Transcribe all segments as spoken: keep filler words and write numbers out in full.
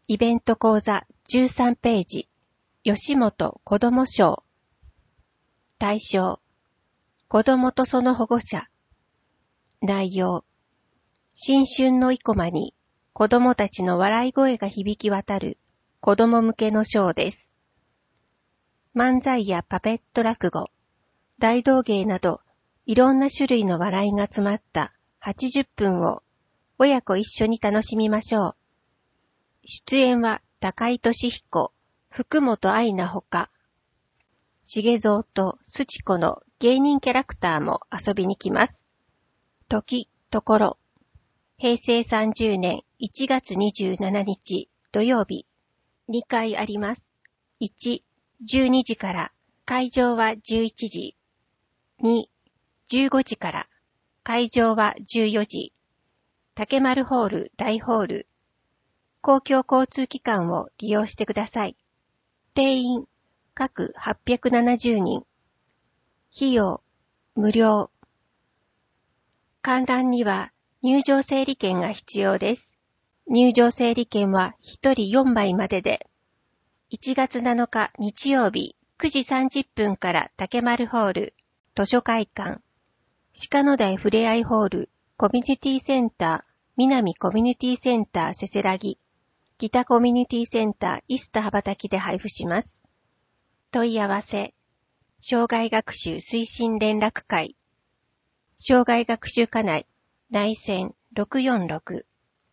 イベント講座じゅうさんページ、吉本子ども賞。対象、子どもとその保護者。内容、新春の生駒に子どもたちの笑い声が響き渡る子ども向けの賞です。漫才やパペット落語、大道芸などいろんな種類の笑いが詰まったはちじゅっぷんを親子一緒に楽しみましょう。出演は高井俊彦、福本愛菜ほか、重蔵とすち子の芸人キャラクターも遊びに来ます。時、ところ、へいせいさんじゅうねんいちがつにじゅうしちにち土曜日、にかいあります。いち、じゅうにじから、会場はじゅういちじ。に、じゅうごじから、会場はじゅうよじ。竹丸ホール大ホール。公共交通機関を利用してください。定員、各はっぴゃくななじゅうにん。費用、無料。観覧には入場整理券が必要です。入場整理券はひとりよんまいまでで、いちがつなのか日曜日くじさんじゅっぷんから竹丸ホール、図書会館、鹿野台ふれあいホール、コミュニティセンター、南コミュニティセンターせせらぎ、北コミュニティセンターイスタ羽ばたきで配布します。問い合わせ、障害学習推進連絡会、障害学習課内、内線ろくよんろく。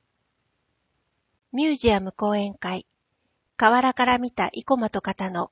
ミュージアム講演会、河原から見た生駒と片野。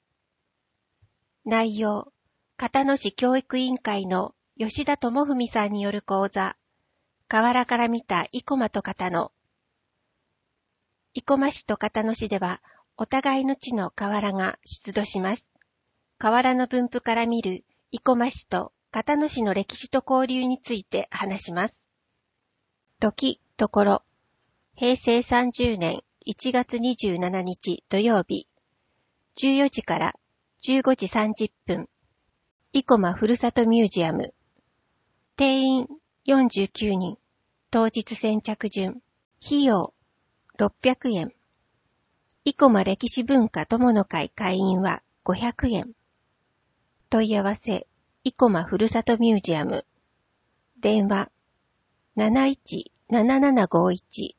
内容、片野市教育委員会の吉田智文さんによる講座、河原から見た生駒と片野。生駒市と片野市では、お互いの地の河原が出土します。河原の分布から見る生駒市と片野市の歴史と交流について話します。時、ところ、へいせいさんじゅうねんいちがつにじゅうしちにち土曜日、じゅうよじからじゅうごじさんじゅっぷん、生駒ふるさとミュージアム。定員よんじゅうきゅうにん、当日先着順、費用ろっぴゃくえん。生駒歴史文化友の会会員はごひゃくえん。問い合わせ、生駒ふるさとミュージアム。電話、なないちななななごいち。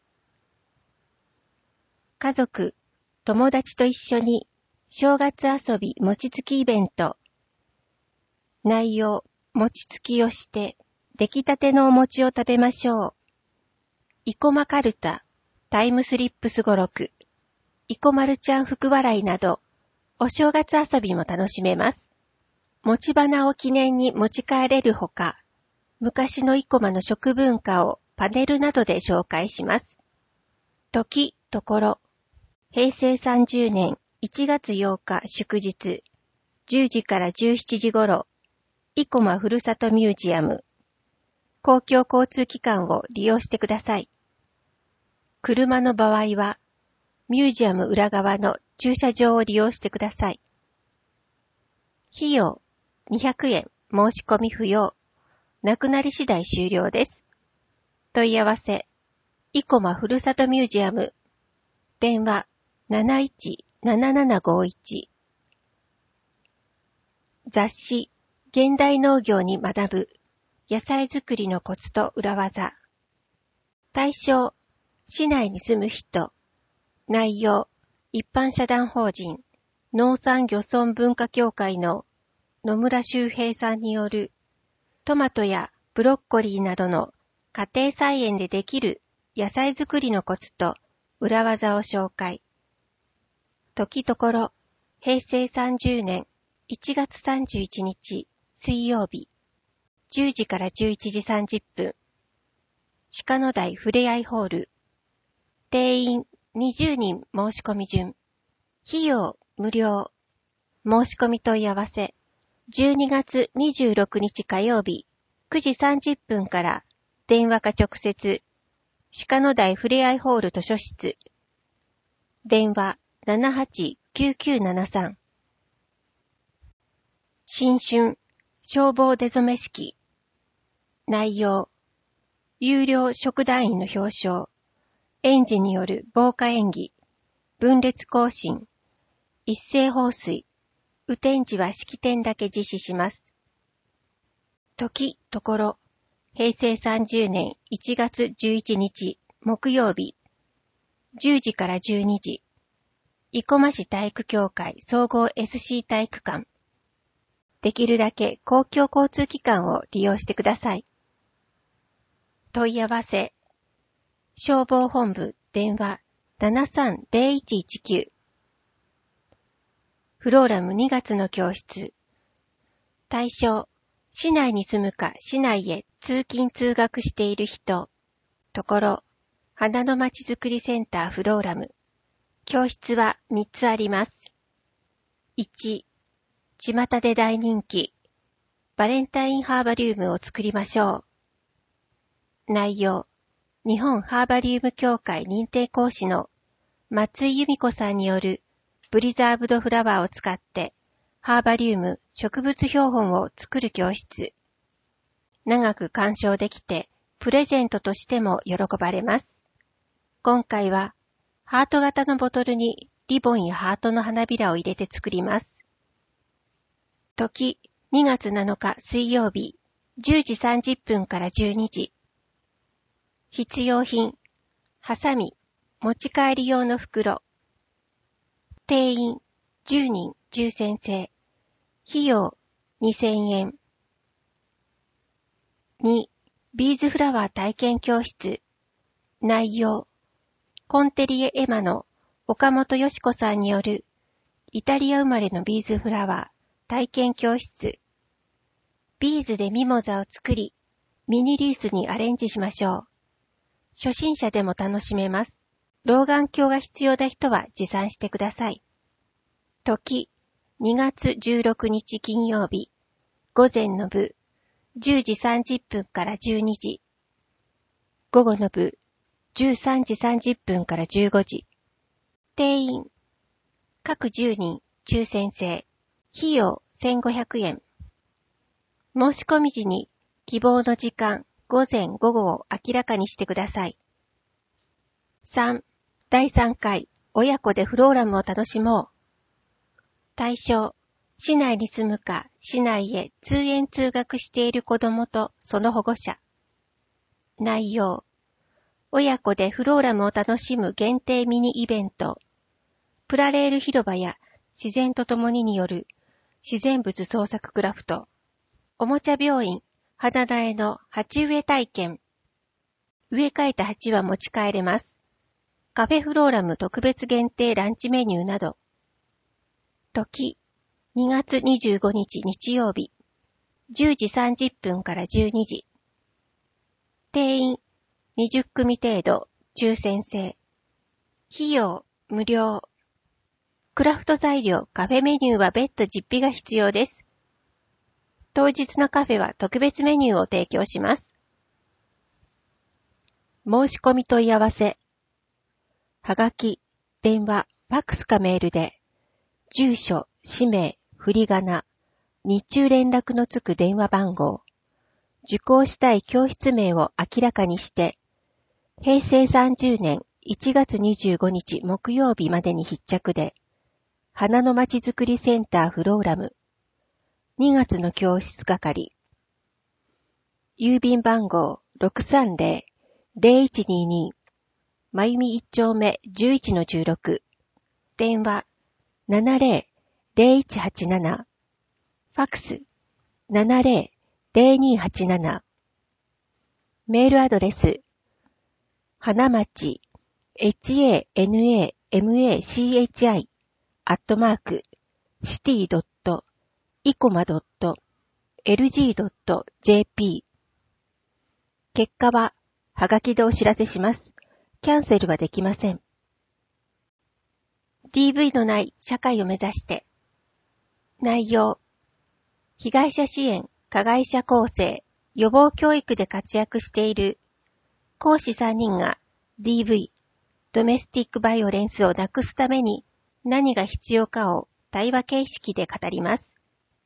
家族、友達と一緒に正月遊び餅つきイベント。内容、餅つきをして出来たてのお餅を食べましょう。生駒かるた、タイムスリップすごろく、生駒るちゃん福笑いなど、お正月遊びも楽しめます。餅花を記念に持ち帰れるほか、昔の生駒の食文化をパネルなどで紹介します。時、ところ、へいせいさんじゅうねんいちがつようか祝日、じゅうじからじゅうしちじ頃、生駒ふるさとミュージアム。公共交通機関を利用してください。車の場合は、ミュージアム裏側の駐車場を利用してください。費用にひゃくえん、申し込み不要。なくなり次第終了です。問い合わせ、生駒ふるさとミュージアム。電話、なないちななななごいち。雑誌、現代農業に学ぶ、野菜作りのコツと裏技。対象、市内に住む人。内容、一般社団法人、農産漁村文化協会の野村修平さんによる、トマトやブロッコリーなどの家庭菜園でできる野菜作りのコツと裏技を紹介。時ところ、へいせいさんじゅうねんいちがつさんじゅういちにち水曜日、じゅうじからじゅういちじさんじゅっぷん、鹿野台ふれあいホール。定員にじゅうにん申し込み順。費用無料。申し込み問い合わせ。じゅうにがつにじゅうろくにち火曜日、くじさんじゅっぷんから電話か直接、鹿野台ふれあいホール図書室。電話ななはちきゅうきゅうななさん。新春消防出初め式。内容、有料食団員の表彰、園児による防火演技、 分裂更新、一斉放水、雨天時は式典だけ実施します。時、ところ、へいせいさんじゅうねんいちがつじゅういちにち木曜日、じゅうじからじゅうにじ、生駒市体育協会総合 エスシー 体育館。できるだけ公共交通機関を利用してください。問い合わせ、消防本部電話 ななさんぜろいちいちきゅう。フローラムにがつの教室。対象、市内に住むか市内へ通勤通学している人。ところ、花のまちづくりセンターフローラム。教室はみっつあります。いち、巷で大人気、バレンタインハーバリウムを作りましょう。内容、日本ハーバリウム協会認定講師の松井由美子さんによるプリザーブドフラワーを使ってハーバリウム植物標本を作る教室。長く鑑賞できてプレゼントとしても喜ばれます。今回はハート型のボトルにリボンやハートの花びらを入れて作ります。時、にがつなのか水曜日、じゅうじさんじゅっぷんからじゅうにじ。必要品、ハサミ、持ち帰り用の袋。定員、じゅうにん、じゅう先生。費用、にせんえん。に、ビーズフラワー体験教室。内容、コンテリエエマの岡本よし子さんによるイタリア生まれのビーズフラワー体験教室。ビーズでミモザを作り、ミニリースにアレンジしましょう。初心者でも楽しめます。老眼鏡が必要な人は持参してください。時、にがつじゅうろくにち金曜日、午前の部、じゅうじさんじゅっぷんからじゅうにじ。午後の部、じゅうさんじさんじゅっぷんからじゅうごじ。定員、各じゅうにん、抽選制。費用せんごひゃくえん。申し込み時に希望の時間、午前午後を明らかにしてください。さん. だいさんかい親子でフローラムを楽しもう。対象、市内に住むか市内へ通園通学している子どもとその保護者。内容、親子でフローラムを楽しむ限定ミニイベント。プラレール広場や自然と共にによる自然物創作クラフト。おもちゃ病院、花苗の鉢植え体験。植え替えた鉢は持ち帰れます。カフェフローラム特別限定ランチメニューなど。時、にがつにじゅうごにち日曜日、じゅうじさんじゅっぷんからじゅうにじ。定員、にじゅっくみ程度、抽選制。費用、無料。クラフト材料、カフェメニューは別途実費が必要です。当日のカフェは特別メニューを提供します。申し込み問い合わせ。はがき、電話、ファックスかメールで、住所、氏名、振り仮名、日中連絡のつく電話番号、受講したい教室名を明らかにして、へいせいさんじゅうねんいちがつにじゅうごにち木曜日までに必着で、花のまちづくりセンターフローラム、にがつの教室係。郵便番号 ろくさんぜろ ぜろいちにに まゆみいっちょうめ じゅういちのじゅうろく。電話 ななぜろ ぜろいちはちなな。ファックス ななぜろ ぜろにはちなな。メールアドレス花町 hanamachi アットマーク シティ イコマ エルジー ジェーピー。結果は、はがきでお知らせします。キャンセルはできません。ディーブイ のない社会を目指して。内容。被害者支援、加害者更生、予防教育で活躍している講師さんにんが ディーブイ、ドメスティックバイオレンスをなくすために何が必要かを対話形式で語ります。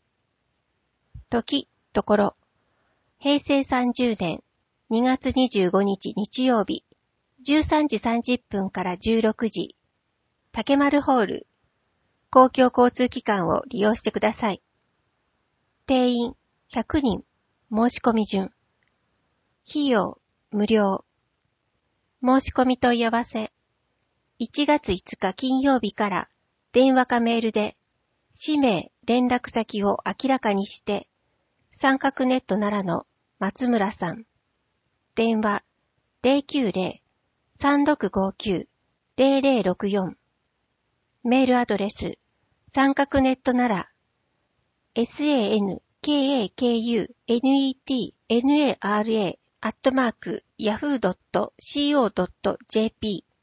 時、ところ、へいせいさんじゅうねんにがつにじゅうごにち日曜日、じゅうさんじさんじゅっぷんからじゅうろくじ。 竹丸ホール、公共交通機関を利用してください。定員ひゃくにん、申し込み順。費用無料。申し込み問い合わせ。いちがついつか金曜日から電話かメールで氏名、連絡先を明らかにして、三角ネット奈良の松村さん。電話 ゼロきゅうゼロ さんろくごきゅう ゼロゼロろくよん。メールアドレス三角ネット奈良 サンカクネットナラ アットマーク ヤフー ドット シーオー ドット ジェーピー。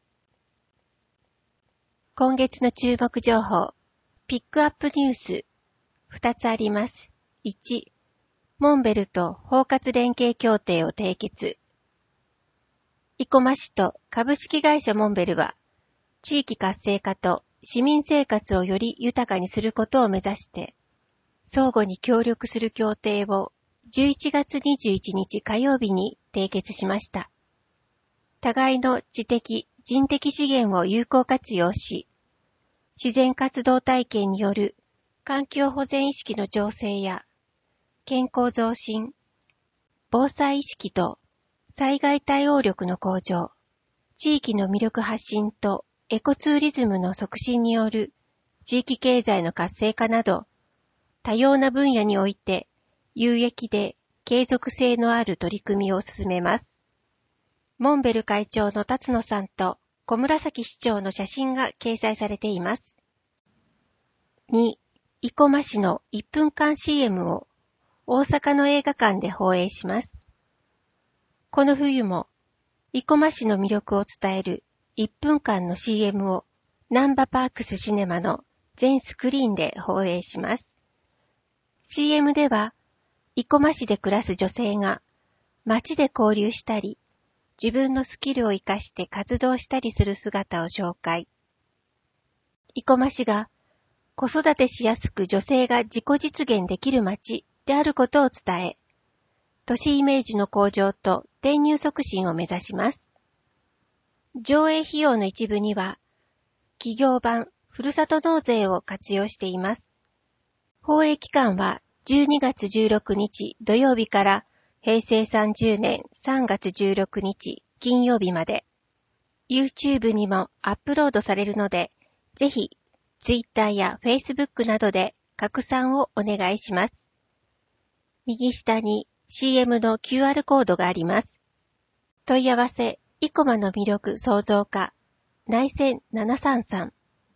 今月の注目情報、ピックアップニュースふたつあります。いち、モンベルと包括連携協定を締結。生駒市と株式会社モンベルは、地域活性化と市民生活をより豊かにすることを目指して、相互に協力する協定をじゅういちがつにじゅういちにち火曜日に締結しました。互いの知的、人的資源を有効活用し、自然活動体験による環境保全意識の醸成や、健康増進、防災意識と災害対応力の向上、地域の魅力発信とエコツーリズムの促進による地域経済の活性化など、多様な分野において有益で継続性のある取り組みを進めます。モンベル会長の辰野さんと小紫市長の写真が掲載されています。に、生駒市のいっぷんかん シーエム を大阪の映画館で放映します。この冬も生駒市の魅力を伝えるいっぷんかんの シーエム をナンバパークスシネマの全スクリーンで放映します。シーエム では、生駒市で暮らす女性が街で交流したり、自分のスキルを活かして活動したりする姿を紹介。生駒市が子育てしやすく女性が自己実現できる街であることを伝え、都市イメージの向上と転入促進を目指します。上映費用の一部には、企業版ふるさと納税を活用しています。放映期間はじゅうにがつじゅうろくにち土曜日からへいせいさんじゅうねんさんがつじゅうろくにち金曜日まで、YouTube にもアップロードされるので、ぜひ Twitter や Facebook などで拡散をお願いします。右下に シーエム の キューアール コードがあります。問い合わせ、生駒の魅力創造課、内線ななさんさん。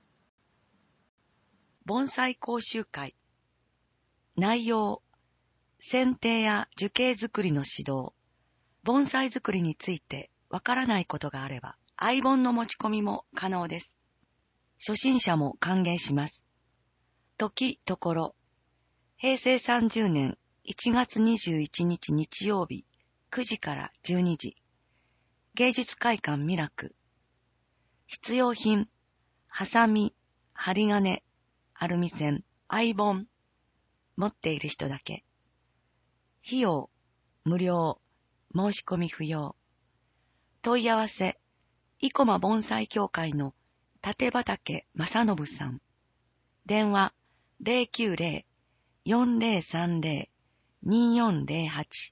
盆栽講習会。内容、剪定や樹形作りの指導、盆栽作りについてわからないことがあれば、愛盆の持ち込みも可能です。初心者も歓迎します。時、ところ、へいせいさんじゅうねんいちがつにじゅういちにち日曜日くじからじゅうにじ、芸術会館ミラク。必要品、ハサミ、針金、アルミ線、愛盆、持っている人だけ。費用、無料、申し込み不要。問い合わせ、生駒盆栽協会の立畠正信さん。電話、ゼロきゅうゼロ よんゼロさんゼロ によんゼロはち。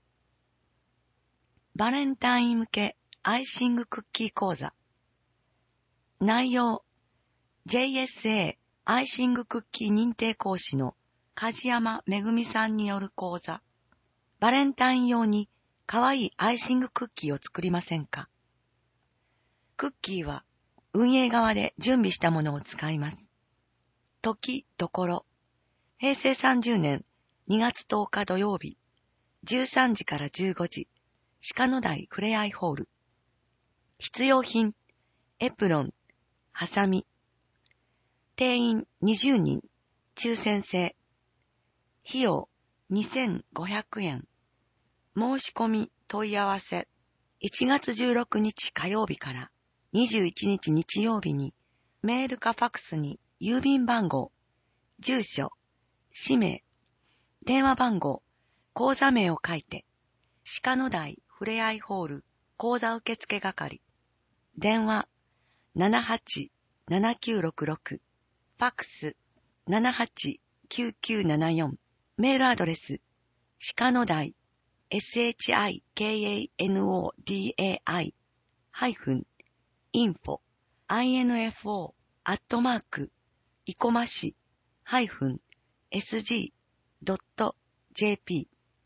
バレンタイン向けアイシングクッキー講座。内容、ジェイエスエー アイシングクッキー認定講師の梶山めぐみさんによる講座。バレンタイン用にかわいいアイシングクッキーを作りませんか？クッキーは運営側で準備したものを使います。時、ところ、へいせいさんじゅうねんにがつとおか土曜日、じゅうさんじからじゅうごじ、鹿野台ふれあいホール。必要品、エプロン、ハサミ。定員にじゅうにん、抽選制。費用にせんごひゃくえん。申し込み問い合わせ。いちがつじゅうろくにち火曜日からにじゅういちにち日曜日にメールかファクスに郵便番号、住所、氏名、電話番号、口座名を書いて、鹿野台ふれあいホール口座受付係。電話 ななはちななきゅうろくろく、ファックスななはちきゅうきゅうななよん、メールアドレス、鹿の台、shikaNodai、ハイフン、info、info、アットマーク、いこまし、ハイフン、sg.jp。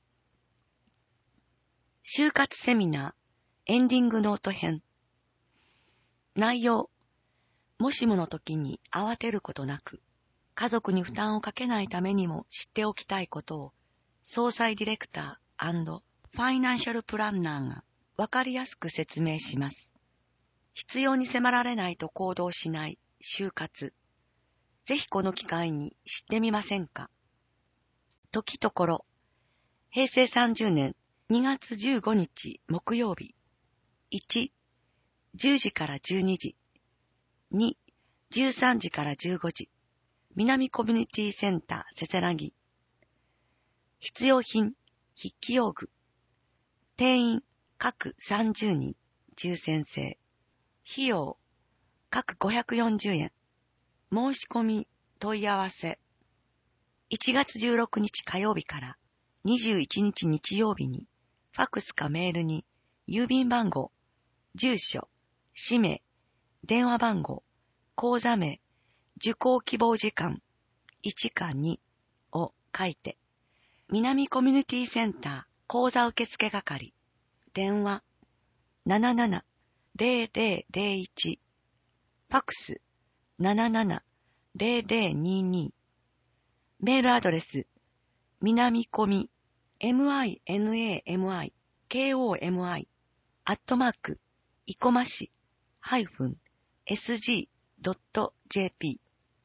就活セミナー、エンディングノート編。内容、もしもの時に慌てることなく、家族に負担をかけないためにも知っておきたいことを、総裁ディレクター&ファイナンシャルプランナーがわかりやすく説明します。必要に迫られないと行動しない就活。ぜひこの機会に知ってみませんか。時ところ、へいせいさんじゅうねんにがつじゅうごにち木曜日。いち、じゅうじからじゅうにじ。に、じゅうさんじからじゅうごじ。南コミュニティセンターせせらぎ。必要品、筆記用具。定員、各さんじゅうにん、抽選制。費用、各ごひゃくよんじゅうえん。申し込み、問い合わせ。いちがつじゅうろくにち火曜日からにじゅういちにち日曜日に、ファックスかメールに、郵便番号、住所、氏名、電話番号、口座名、受講希望時間、いちかにを書いて、南コミュニティセンター講座受付係、電話 なななな ゼロゼロゼロいち、ファックス なななな ゼロゼロにに、メールアドレス、南コミ、minami、komi、アットマーク、いこまし、ハイフン、sg.jp。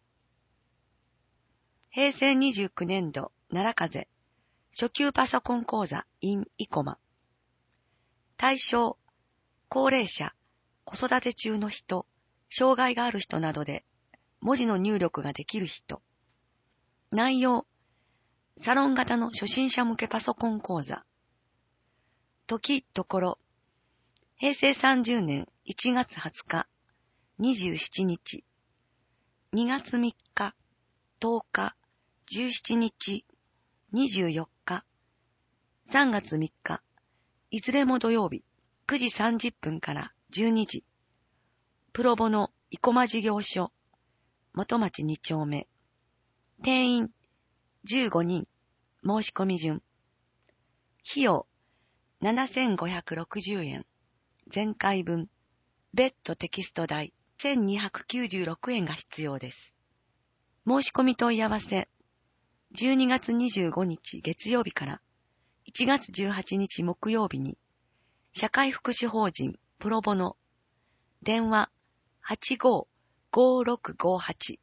へいせいにじゅうきゅうねんど、奈良風、初級パソコン講座 in 生駒。対象、高齢者、子育て中の人、障害がある人などで、文字の入力ができる人。内容、サロン型の初心者向けパソコン講座。時、ところ、へいせいさんじゅうねんいちがつはつか、にじゅうしちにち、にがつみっか、とおか、じゅうしちにち、にじゅうよっか、さんがつみっか、いずれも土曜日、くじさんじゅっぷんからじゅうにじ。プロボの生駒事業所、元町にちょうめ。定員じゅうごにん、申し込み順。費用ななせんごひゃくろくじゅうえん。前回分。別途テキスト代せんにひゃくきゅうじゅうろくえんが必要です。申し込み問い合わせ。じゅうにがつにじゅうごにち月曜日からいちがつじゅうはちにち木曜日に、社会福祉法人プロボノ、電話 はちごーごーろくごーはち。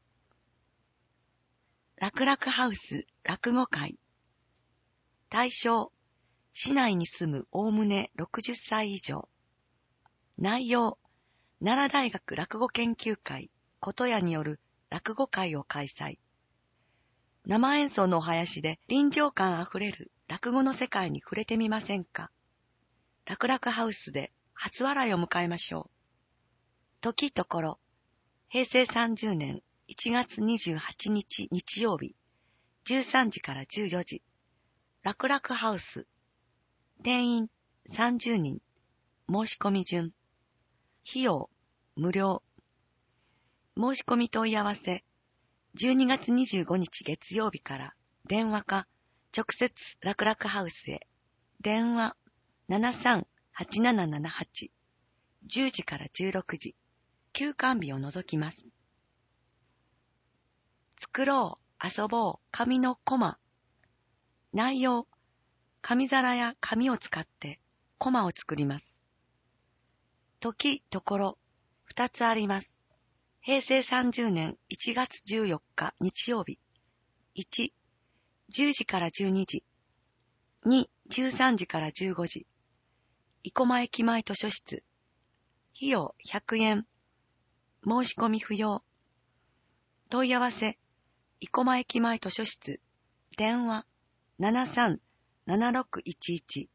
楽々ハウス落語会。対象、市内に住むおおむねろくじゅっさい以上。内容、奈良大学落語研究会琴屋による落語会を開催。生演奏のお囃子で臨場感あふれる落語の世界に触れてみませんか。楽々ハウスで初笑いを迎えましょう。時ところ、へいせいさんじゅうねんいちがつにじゅうはちにち日曜日、じゅうさんじからじゅうよじ。楽々ハウス。定員さんじゅうにん。申し込み順。費用無料。申し込み問い合わせ。じゅうにがつにじゅうごにち月曜日から電話か直接楽々ハウスへ。電話 ななさんはちななななはち。じゅうじからじゅうろくじ。休館日を除きます。作ろう、遊ぼう、紙のコマ。内容、紙皿や紙を使ってコマを作ります。時、ところ、二つあります。へいせいさんじゅうねんいちがつじゅうよっか日曜日。いち、じゅうじからじゅうにじ。に、じゅうさんじからじゅうごじ。生駒駅前図書室。費用ひゃくえん。申し込み不要。問い合わせ。生駒駅前図書室。電話 ななさんななろくいちいち。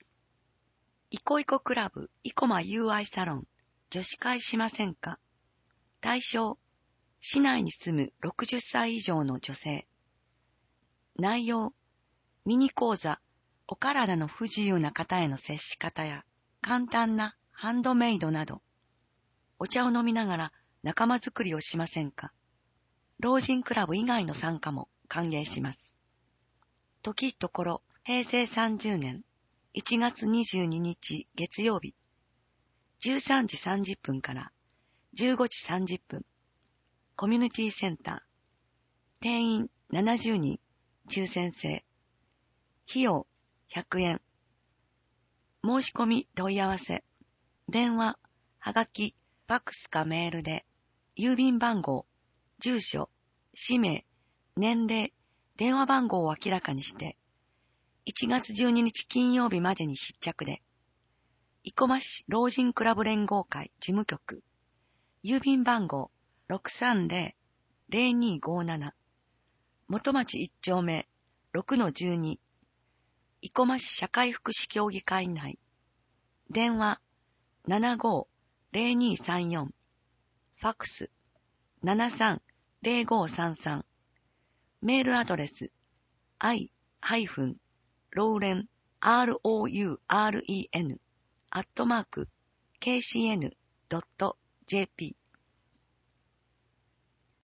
いこいこクラブ生駒 ユーアイ サロン。女子会しませんか。 対象、市内に住むろくじゅっさい以上の女性。内容、ミニ講座、お体の不自由な方への接し方や、簡単なハンドメイドなど、お茶を飲みながら仲間づくりをしませんか？老人クラブ以外の参加も歓迎します。時ところ、へいせいさんじゅうねんいちがつにじゅうににち月曜日、じゅうさんじさんじゅっぷんからじゅうごじさんじゅっぷん、コミュニティセンター、定員ななじゅうにん、抽選制、費用ひゃくえん、申し込み問い合わせ、電話、はがき、ファックスかメールで、郵便番号、住所、氏名、年齢、電話番号を明らかにして、いちがつじゅうににち金曜日までに必着で、生駒市老人クラブ連合会事務局、郵便番号 ろくさんぜろ ぜろにごなな、元町いち丁目 ろくのじゅうに、生駒市社会福祉協議会内、電話 ななごーぜろにさんよん、ファックス ななさんぜろごさんさん、メールアドレス i-ローレン ローレン アットマーク ケーシーエヌドットジェーピー